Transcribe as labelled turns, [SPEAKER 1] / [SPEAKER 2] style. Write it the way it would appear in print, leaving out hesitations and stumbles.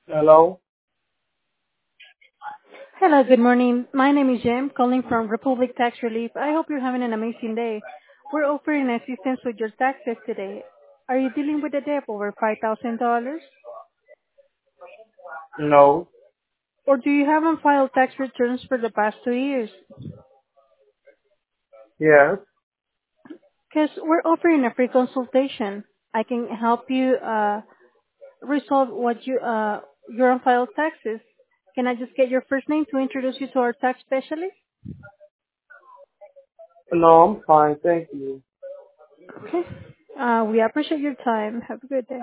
[SPEAKER 1] Hello?
[SPEAKER 2] Hello, good morning. My name is Jem, calling from Republic Tax Relief. I hope you're having an amazing day. We're offering assistance with your taxes today. Are you dealing with a debt over $5,000?
[SPEAKER 1] No.
[SPEAKER 2] Or do you have unfiled tax returns for the past 2 years?
[SPEAKER 1] Yes.
[SPEAKER 2] Because we're offering a free consultation. I can help you resolve your unfiled taxes. Can I just get your first name to introduce you to our tax specialist?
[SPEAKER 1] No, I'm fine. Thank you.
[SPEAKER 2] Okay. We appreciate your time. Have a good day.